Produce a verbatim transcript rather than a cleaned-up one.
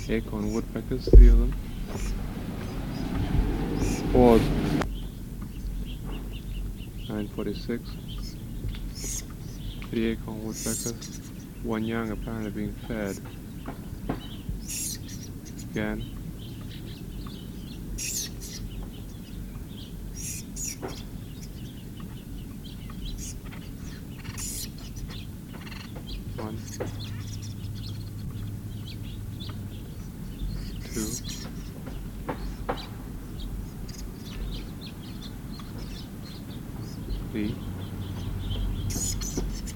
Acorn woodpeckers, three of them. Pause. nine forty-six. Three acorn woodpeckers. One young apparently being fed. Again. One. Two. Three.